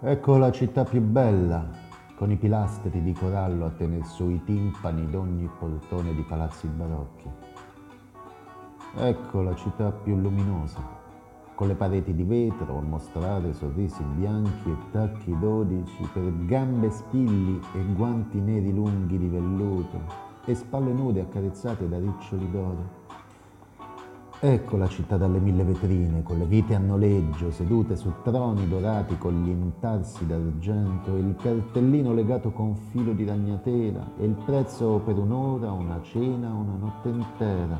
Ecco la città più bella, con i pilastri di corallo a tener sui timpani d'ogni portone di palazzi barocchi. Ecco la città più luminosa, con le pareti di vetro a mostrare sorrisi bianchi e tacchi dodici per gambe spilli e guanti neri lunghi di velluto e spalle nude accarezzate da riccioli d'oro. Ecco la città dalle mille vetrine, con le vite a noleggio, sedute su troni dorati con gli intarsi d'argento e il cartellino legato con filo di ragnatela e il prezzo per un'ora, una cena, una notte intera.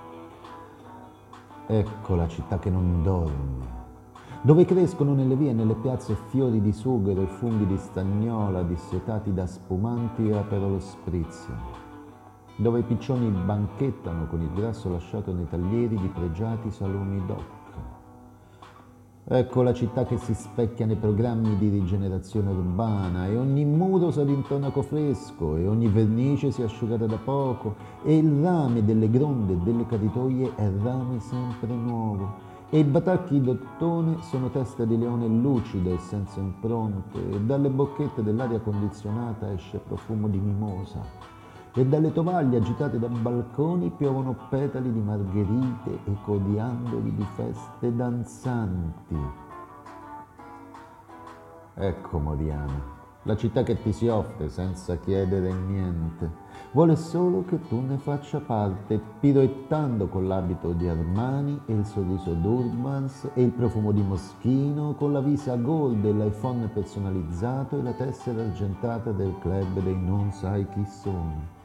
Ecco la città che non dorme, dove crescono nelle vie e nelle piazze fiori di sughero e funghi di stagnola dissetati da spumanti e aperol spritz, dove i piccioni banchettano con il grasso lasciato nei taglieri di pregiati salumi d'oc. Ecco la città che si specchia nei programmi di rigenerazione urbana e ogni muro sa di intonaco fresco e ogni vernice si è asciugata da poco e il rame delle gronde e delle caditoie è rame sempre nuovo e i batacchi d'ottone sono teste di leone lucide e senza impronte e dalle bocchette dell'aria condizionata esce profumo di mimosa e dalle tovaglie agitate da balconi piovono petali di margherite e coriandoli di feste danzanti. Ecco Moriana, la città che ti si offre senza chiedere niente. Vuole solo che tu ne faccia parte, piroettando con l'abito di Armani e il sorriso d'Urbans e il profumo di Moschino, con la visa gold e l'iPhone personalizzato e la tessera argentata del club dei non sai chi sono.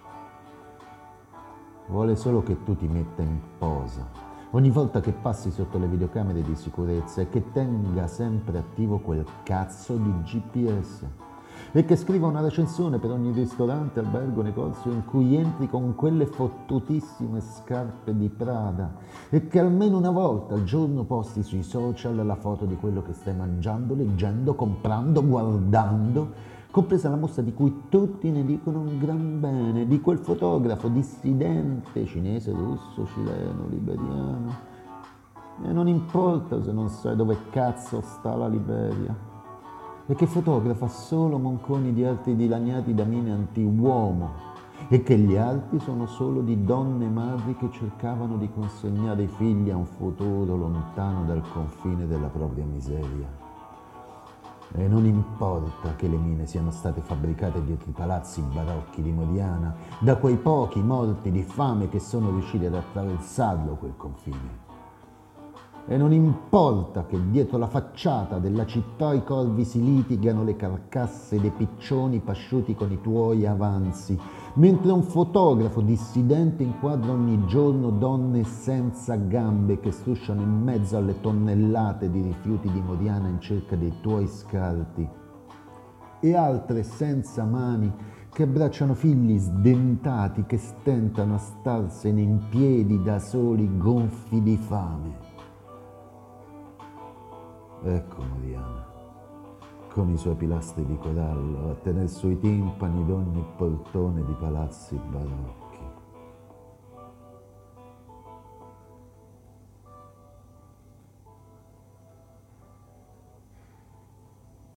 Vuole solo che tu ti metta in posa ogni volta che passi sotto le videocamere di sicurezza e che tenga sempre attivo quel cazzo di GPS e che scriva una recensione per ogni ristorante, albergo, negozio in cui entri con quelle fottutissime scarpe di Prada e che almeno una volta al giorno posti sui social la foto di quello che stai mangiando, leggendo, comprando, guardando, compresa la mostra di cui tutti ne dicono un gran bene, di quel fotografo dissidente cinese, russo, cileno, liberiano. E non importa se non sai dove cazzo sta la Liberia. E che fotografa solo monconi di arti dilaniati da mine anti-uomo. E che gli altri sono solo di donne madri che cercavano di consegnare i figli a un futuro lontano dal confine della propria miseria. E non importa che le mine siano state fabbricate dietro i palazzi barocchi di Moriana da quei pochi morti di fame che sono riusciti ad attraversarlo quel confine. E non importa che dietro la facciata della città i corvi si litigano le carcasse dei piccioni pasciuti con i tuoi avanzi, mentre un fotografo dissidente inquadra ogni giorno donne senza gambe che strusciano in mezzo alle tonnellate di rifiuti di Moriana in cerca dei tuoi scarti, e altre senza mani che abbracciano figli sdentati che stentano a starsene in piedi da soli gonfi di fame. Ecco Moriana, con i suoi pilastri di corallo a tener sui timpani d'ogni portone di palazzi barocchi.